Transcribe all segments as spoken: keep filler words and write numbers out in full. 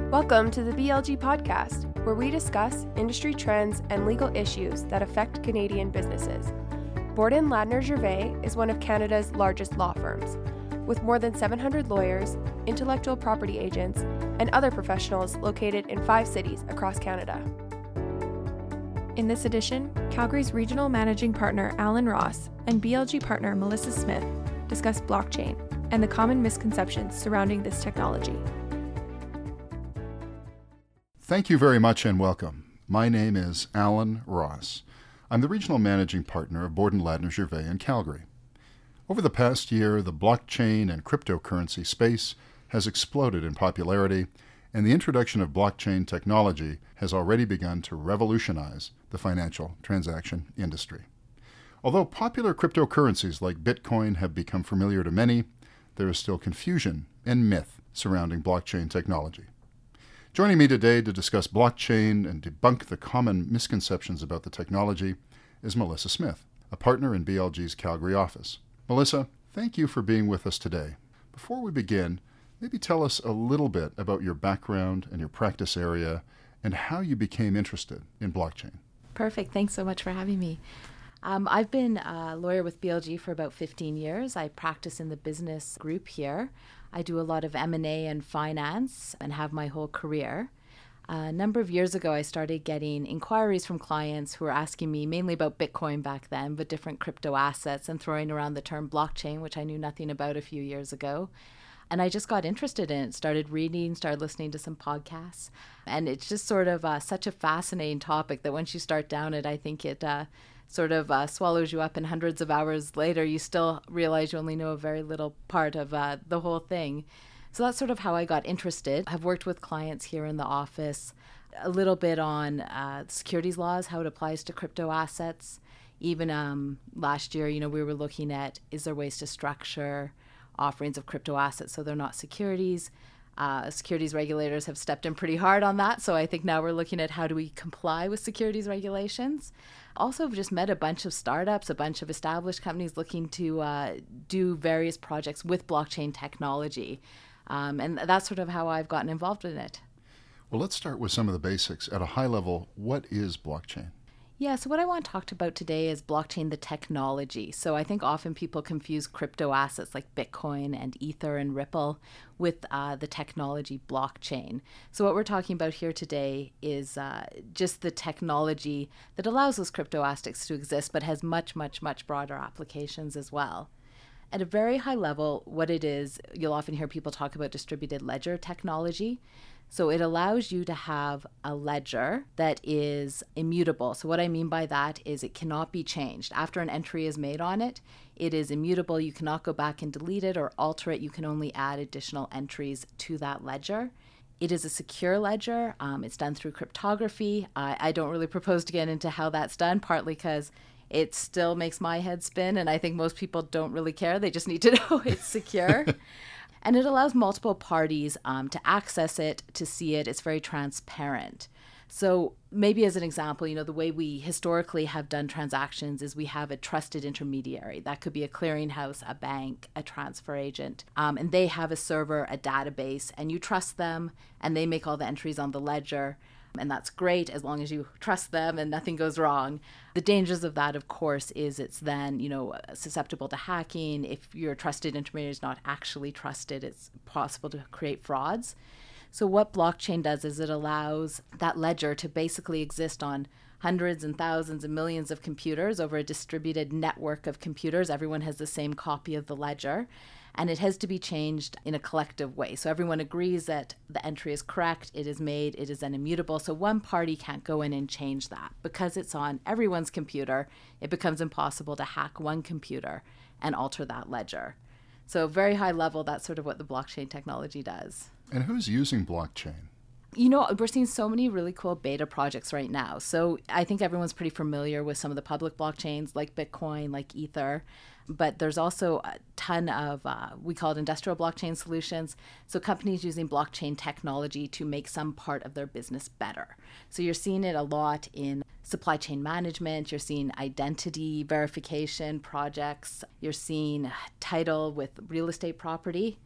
Welcome to the B L G Podcast, where we discuss industry trends and legal issues that affect Canadian businesses. Borden Ladner Gervais is one of Canada's largest law firms, with more than seven hundred lawyers, intellectual property agents, and other professionals located in five cities across Canada. In this edition, Calgary's regional managing partner Alan Ross and B L G partner Melissa Smith discuss blockchain and the common misconceptions surrounding this technology. Thank you very much and welcome. My name is Alan Ross. I'm the regional managing partner of Borden Ladner Gervais in Calgary. Over the past year, the blockchain and cryptocurrency space has exploded in popularity, and the introduction of blockchain technology has already begun to revolutionize the financial transaction industry. Although popular cryptocurrencies like Bitcoin have become familiar to many, there is still confusion and myth surrounding blockchain technology. Joining me today to discuss blockchain and debunk the common misconceptions about the technology is Melissa Smith, a partner in B L G's Calgary office. Melissa, thank you for being with us today. Before we begin, maybe tell us a little bit about your background and your practice area and how you became interested in blockchain. Perfect. Thanks so much for having me. Um, I've been a lawyer with B L G for about fifteen years. I practice in the business group here. I do a lot of M and A and finance and have my whole career. Uh, a number of years ago, I started getting inquiries from clients who were asking me mainly about Bitcoin back then, but different crypto assets, and throwing around the term blockchain, which I knew nothing about a few years ago. And I just got interested in it, started reading, started listening to some podcasts. And it's just sort of uh, such a fascinating topic that once you start down it, I think it uh, sort of uh, swallows you up, and hundreds of hours later, you still realize you only know a very little part of uh, the whole thing. So that's sort of how I got interested. I've worked with clients here in the office a little bit on uh, securities laws, how it applies to crypto assets. Even um, last year, you know, we were looking at, is there ways to structure offerings of crypto assets so they're not securities? Uh, securities regulators have stepped in pretty hard on that. So I think now we're looking at how do we comply with securities regulations. Also, I've just met a bunch of startups, a bunch of established companies looking to uh, do various projects with blockchain technology. Um, and that's sort of how I've gotten involved in it. Well, let's start with some of the basics. At a high level, what is blockchain? Yeah, so what I want to talk about today is blockchain, the technology. So I think often people confuse crypto assets like Bitcoin and Ether and Ripple with uh, the technology blockchain. So what we're talking about here today is uh, just the technology that allows those crypto assets to exist, but has much, much, much broader applications as well. At a very high level, what it is, you'll often hear people talk about distributed ledger technology. So it allows you to have a ledger that is immutable. So what I mean by that is it cannot be changed. After an entry is made on it, it is immutable. You cannot go back and delete it or alter it. You can only add additional entries to that ledger. It is a secure ledger. Um, it's done through cryptography. I, I don't really propose to get into how that's done, partly because it still makes my head spin, and I think most people don't really care. They just need to know it's secure. And it allows multiple parties um, to access it, to see it. It's very transparent. So maybe as an example, you know, the way we historically have done transactions is we have a trusted intermediary. That could be a clearinghouse, a bank, a transfer agent. Um, and they have a server, a database, and you trust them, and they make all the entries on the ledger. And that's great as long as you trust them and nothing goes wrong. The dangers of that, of course, is it's then, you know, susceptible to hacking. If your trusted intermediary is not actually trusted, it's possible to create frauds. So what blockchain does is it allows that ledger to basically exist on hundreds and thousands and millions of computers over a distributed network of computers. Everyone has the same copy of the ledger. And it has to be changed in a collective way. So everyone agrees that the entry is correct, it is made, it is then immutable. So one party can't go in and change that. Because it's on everyone's computer, it becomes impossible to hack one computer and alter that ledger. So very high level, that's sort of what the blockchain technology does. And who's using blockchain? You know, we're seeing so many really cool beta projects right now. So I think everyone's pretty familiar with some of the public blockchains like Bitcoin, like Ether. But there's also a ton of, uh, we call it industrial blockchain solutions. So companies using blockchain technology to make some part of their business better. So you're seeing it a lot in supply chain management. You're seeing identity verification projects. You're seeing title with real estate property.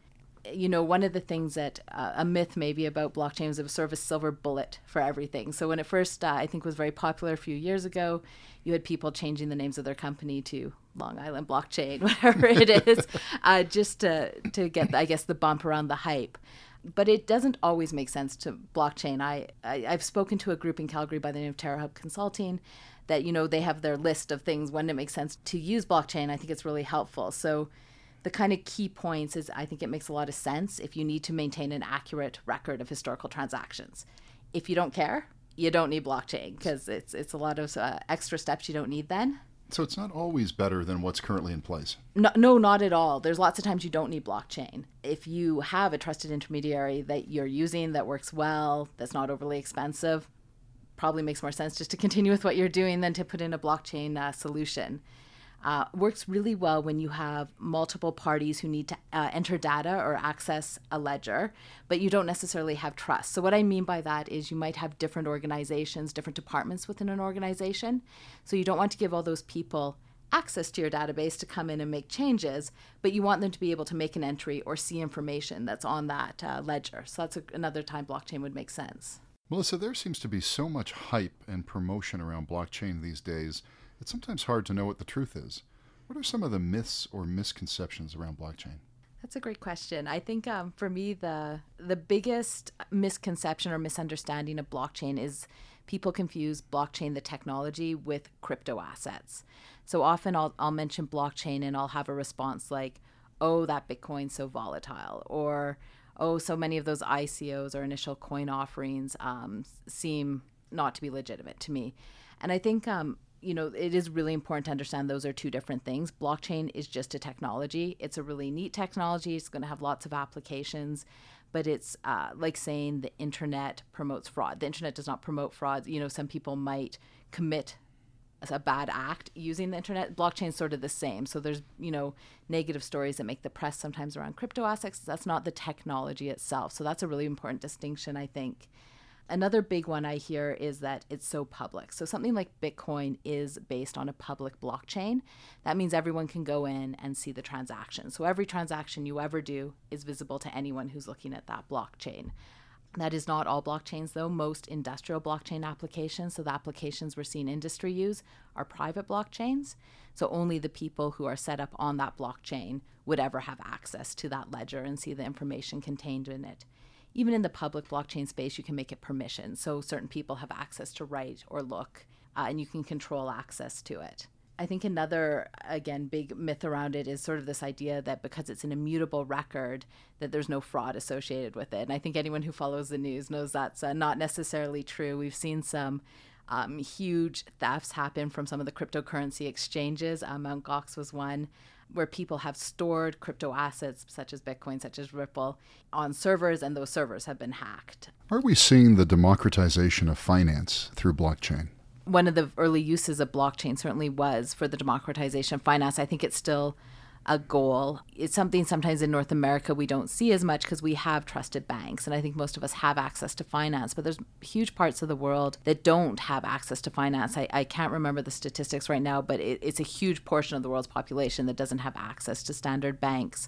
You know, one of the things that uh, a myth maybe about blockchain is it was sort of a silver bullet for everything. So when it first, uh, I think, was very popular a few years ago, you had people changing the names of their company to Long Island Blockchain, whatever it is, uh, just to, to get, I guess, the bump around the hype. But it doesn't always make sense to blockchain. I, I, I've spoken to a group in Calgary by the name of TerraHub Consulting that, you know, they have their list of things when it makes sense to use blockchain. I think it's really helpful. So the kind of key points is I think it makes a lot of sense if you need to maintain an accurate record of historical transactions. If you don't care, you don't need blockchain because it's it's a lot of uh, extra steps you don't need then. So it's not always better than what's currently in place? No, no, not at all. There's lots of times you don't need blockchain. If you have a trusted intermediary that you're using that works well, that's not overly expensive, probably makes more sense just to continue with what you're doing than to put in a blockchain uh, solution. Uh, works really well when you have multiple parties who need to uh, enter data or access a ledger, but you don't necessarily have trust. So what I mean by that is you might have different organizations, different departments within an organization. So you don't want to give all those people access to your database to come in and make changes, but you want them to be able to make an entry or see information that's on that uh, ledger. So that's a, another time blockchain would make sense. Melissa, there seems to be so much hype and promotion around blockchain these days. It's sometimes hard to know what the truth is. What are some of the myths or misconceptions around blockchain? That's a great question. I think um, for me, the the biggest misconception or misunderstanding of blockchain is people confuse blockchain, the technology, with crypto assets. So often I'll, I'll mention blockchain and I'll have a response like, oh, that Bitcoin's so volatile, or oh, so many of those I C Os or initial coin offerings um, seem not to be legitimate to me. And I think um, you know, it is really important to understand those are two different things. Blockchain is just a technology. It's a really neat technology. It's going to have lots of applications, but it's uh, like saying the internet promotes fraud. The internet does not promote fraud. You know, some people might commit a bad act using the internet. Blockchain is sort of the same. So there's, you know, negative stories that make the press sometimes around crypto assets. That's not the technology itself. So that's a really important distinction, I think. Another big one I hear is that it's so public. So something like Bitcoin is based on a public blockchain. That means everyone can go in and see the transaction. So every transaction you ever do is visible to anyone who's looking at that blockchain. That is not all blockchains, though. Most industrial blockchain applications, so the applications we're seeing industry use, are private blockchains. So only the people who are set up on that blockchain would ever have access to that ledger and see the information contained in it. Even in the public blockchain space, you can make it permission. So certain people have access to write or look, uh, and you can control access to it. I think another, again, big myth around it is sort of this idea that because it's an immutable record, that there's no fraud associated with it. And I think anyone who follows the news knows that's uh, not necessarily true. We've seen some um, huge thefts happen from some of the cryptocurrency exchanges. Uh, Mt. Gox was one, where people have stored crypto assets such as Bitcoin, such as Ripple, on servers, and those servers have been hacked. Are we seeing the democratization of finance through blockchain? One of the early uses of blockchain certainly was for the democratization of finance. I think it's still a goal. It's something sometimes in North America we don't see as much because we have trusted banks, and I think most of us have access to finance, but there's huge parts of the world that don't have access to finance. I, I can't remember the statistics right now, but it, it's a huge portion of the world's population that doesn't have access to standard banks.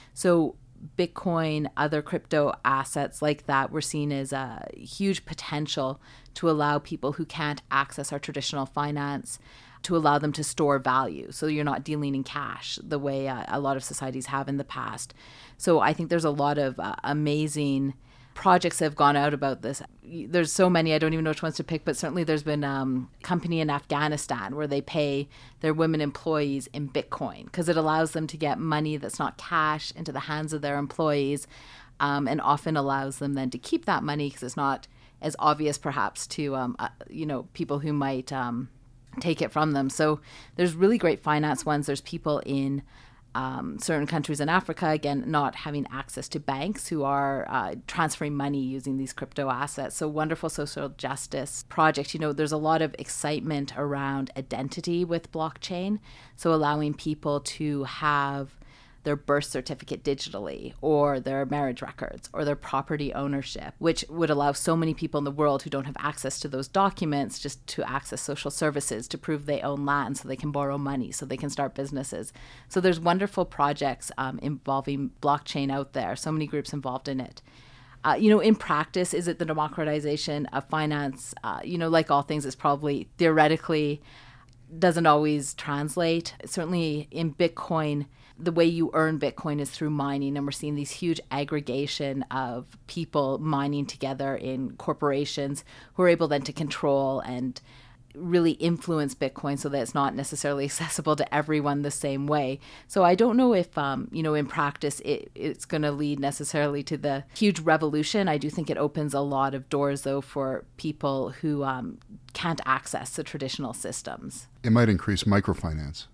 So Bitcoin, other crypto assets like that, we're seeing as a huge potential to allow people who can't access our traditional finance to allow them to store value. So you're not dealing in cash the way uh, a lot of societies have in the past. So I think there's a lot of uh, amazing projects that have gone out about this. There's so many, I don't even know which ones to pick, but certainly there's been um, a company in Afghanistan where they pay their women employees in Bitcoin because it allows them to get money that's not cash into the hands of their employees, um, and often allows them then to keep that money because it's not as obvious perhaps to um, uh, you know, people who might um, take it from them. So there's really great finance ones. There's people in um, certain countries in Africa, again, not having access to banks, who are uh, transferring money using these crypto assets. So wonderful social justice projects. You know, there's a lot of excitement around identity with blockchain. So allowing people to have their birth certificate digitally, or their marriage records, or their property ownership, which would allow so many people in the world who don't have access to those documents just to access social services, to prove they own land so they can borrow money, so they can start businesses. So there's wonderful projects um, involving blockchain out there, so many groups involved in it. Uh, you know, in practice, is it the democratization of finance? Uh, you know, like all things, it's probably theoretically doesn't always translate. Certainly in Bitcoin, the way you earn Bitcoin is through mining, and we're seeing these huge aggregation of people mining together in corporations who are able then to control and really influence Bitcoin so that it's not necessarily accessible to everyone the same way. So I don't know if, um, you know, in practice, it, it's going to lead necessarily to the huge revolution. I do think it opens a lot of doors, though, for people who um, can't access the traditional systems. It might increase microfinance.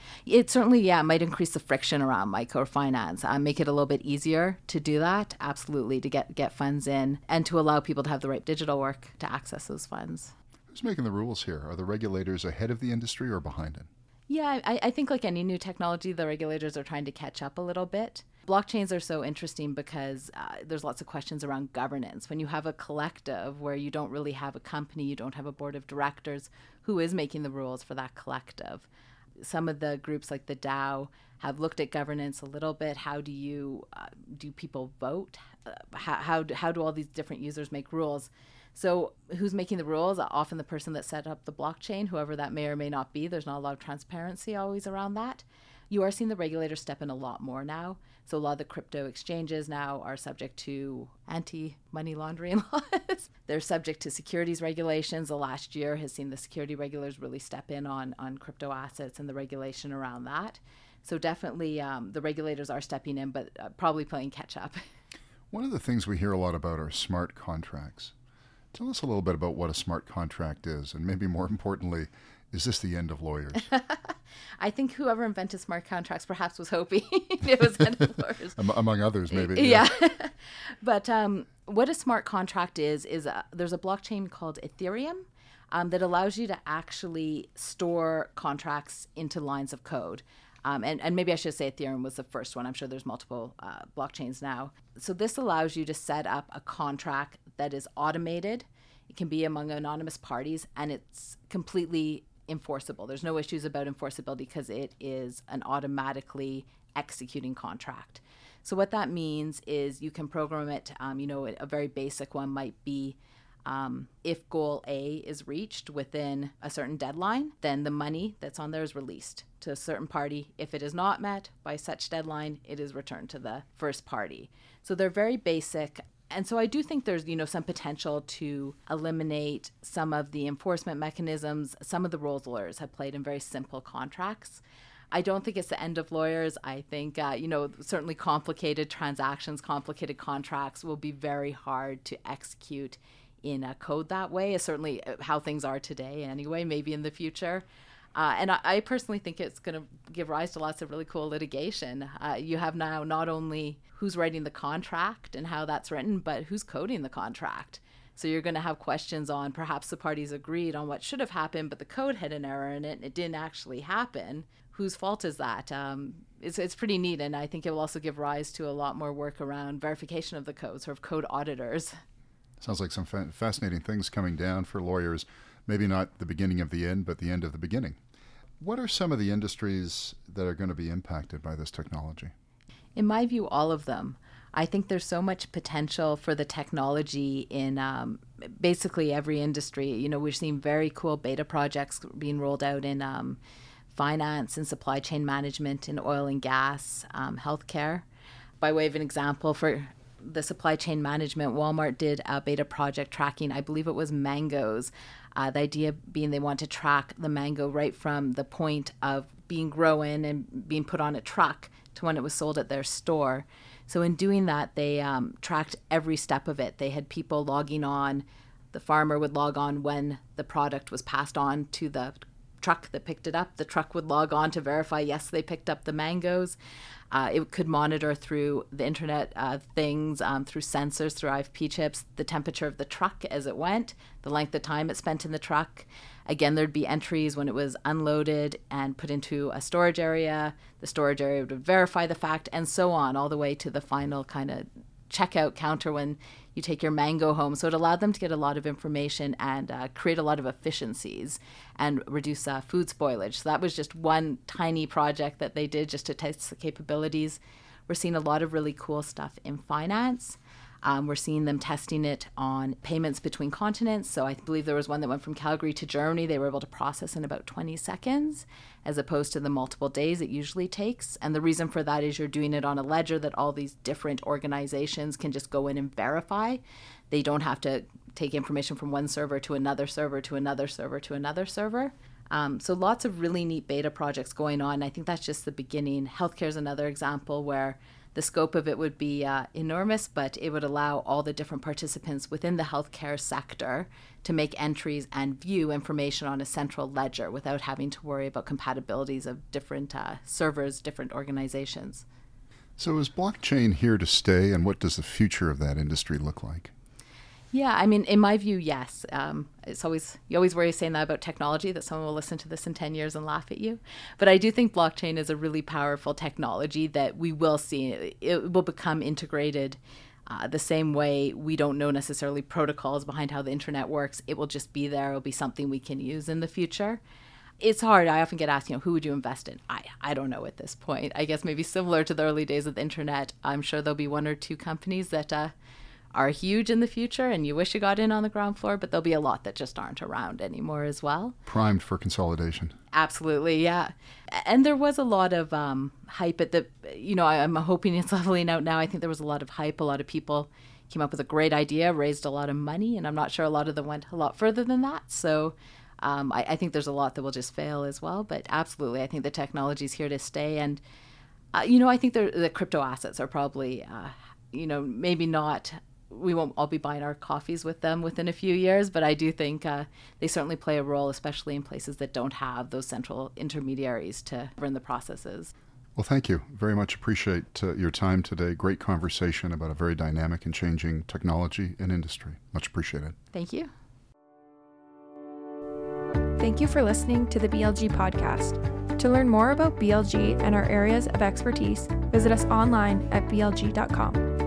It certainly, yeah, might increase the friction around microfinance, uh, make it a little bit easier to do that, absolutely, to get, get funds in, and to allow people to have the right digital work to access those funds. Who's making the rules here? Are the regulators ahead of the industry or behind it? Yeah, I, I think like any new technology, the regulators are trying to catch up a little bit. Blockchains are so interesting because uh, there's lots of questions around governance. When you have a collective where you don't really have a company, you don't have a board of directors, who is making the rules for that collective? Some of the groups like the DAO have looked at governance a little bit. How do you, uh, do people vote? Uh, how, how, do, how do all these different users make rules? So who's making the rules? Often the person that set up the blockchain, whoever that may or may not be. There's not a lot of transparency always around that. You are seeing the regulators step in a lot more now. So a lot of the crypto exchanges now are subject to anti-money laundering laws. They're subject to securities regulations. The last year has seen the security regulators really step in on, on crypto assets and the regulation around that. So definitely um, the regulators are stepping in, but uh, probably playing catch up. One of the things we hear a lot about are smart contracts. Tell us a little bit about what a smart contract is, and maybe more importantly, is this the end of lawyers? I think whoever invented smart contracts perhaps was hoping it was end of lawyers. Among others, maybe. Yeah. yeah. But um, what a smart contract is, is a, there's a blockchain called Ethereum um, that allows you to actually store contracts into lines of code. Um, and, and maybe I should say Ethereum was the first one. I'm sure there's multiple uh, blockchains now. So this allows you to set up a contract that is automated. It can be among anonymous parties, and it's completely enforceable. There's no issues about enforceability because it is an automatically executing contract. So what that means is you can program it. Um, you know, a very basic one might be Um, if goal A is reached within a certain deadline, then the money that's on there is released to a certain party. If it is not met by such deadline, it is returned to the first party. So they're very basic. And so I do think there's, you know, some potential to eliminate some of the enforcement mechanisms. Some of the roles lawyers have played in very simple contracts. I don't think it's the end of lawyers. I think, uh, you know, certainly complicated transactions, complicated contracts will be very hard to execute in a code that way, is certainly how things are today anyway, maybe in the future. Uh, and I, I personally think it's going to give rise to lots of really cool litigation. Uh, you have now not only who's writing the contract and how that's written, but who's coding the contract. So you're going to have questions on perhaps the parties agreed on what should have happened, but the code had an error in it and it didn't actually happen. Whose fault is that? Um, it's, it's pretty neat, and I think it will also give rise to a lot more work around verification of the code, sort of code auditors. Sounds like some fa- fascinating things coming down for lawyers. Maybe not the beginning of the end, but the end of the beginning. What are some of the industries that are going to be impacted by this technology? In my view, all of them. I think there's so much potential for the technology in um, basically every industry. You know, we're seeing very cool beta projects being rolled out in um, finance and supply chain management, in oil and gas, um, healthcare. By way of an example, for the supply chain management, Walmart did a beta project tracking, I believe it was mangoes. Uh, the idea being they want to track the mango right from the point of being grown and being put on a truck to when it was sold at their store. So in doing that, they um, tracked every step of it. They had people logging on. The farmer would log on when the product was passed on to the truck that picked it up. The truck would log on to verify, yes, they picked up the mangoes. Uh, it could monitor through the Internet uh, things, um, through sensors, through I F P chips, the temperature of the truck as it went, the length of time it spent in the truck. Again, there'd be entries when it was unloaded and put into a storage area. The storage area would verify the fact, and so on, all the way to the final kind of checkout counter when you take your mango home. So it allowed them to get a lot of information and uh, create a lot of efficiencies and reduce uh, food spoilage. So that was just one tiny project that they did just to test the capabilities. We're seeing a lot of really cool stuff in finance. Um, we're seeing them testing it on payments between continents. So I believe there was one that went from Calgary to Germany. They were able to process in about twenty seconds, as opposed to the multiple days it usually takes. And the reason for that is you're doing it on a ledger that all these different organizations can just go in and verify. They don't have to take information from one server to another server to another server to another server. Um, so lots of really neat beta projects going on. I think that's just the beginning. Healthcare is another example where the scope of it would be uh, enormous, but it would allow all the different participants within the healthcare sector to make entries and view information on a central ledger without having to worry about compatibilities of different uh, servers, different organizations. So is blockchain here to stay, and what does the future of that industry look like? Yeah, I mean, in my view, yes. Um, it's always, you always worry saying that about technology, that someone will listen to this in ten years and laugh at you. But I do think blockchain is a really powerful technology that we will see. It will become integrated uh, the same way we don't know necessarily protocols behind how the internet works. It will just be there. It'll be something we can use in the future. It's hard. I often get asked, you know, who would you invest in? I, I don't know at this point. I guess maybe similar to the early days of the internet, I'm sure there'll be one or two companies that uh, are huge in the future and you wish you got in on the ground floor, but there'll be a lot that just aren't around anymore as well. Primed for consolidation. Absolutely, yeah. And there was a lot of um, hype at the, you know, I'm hoping it's leveling out now. I think there was a lot of hype. A lot of people came up with a great idea, raised a lot of money, and I'm not sure a lot of them went a lot further than that. So um, I, I think there's a lot that will just fail as well. But absolutely, I think the technology is here to stay. And, uh, you know, I think the crypto assets are probably, uh, you know, maybe not, we won't all be buying our coffees with them within a few years, but I do think uh, they certainly play a role, especially in places that don't have those central intermediaries to run the processes. Well, thank you. Very much appreciate uh, your time today. Great conversation about a very dynamic and changing technology and industry. Much appreciated. Thank you. Thank you for listening to the B L G podcast. To learn more about B L G and our areas of expertise, visit us online at b l g dot com.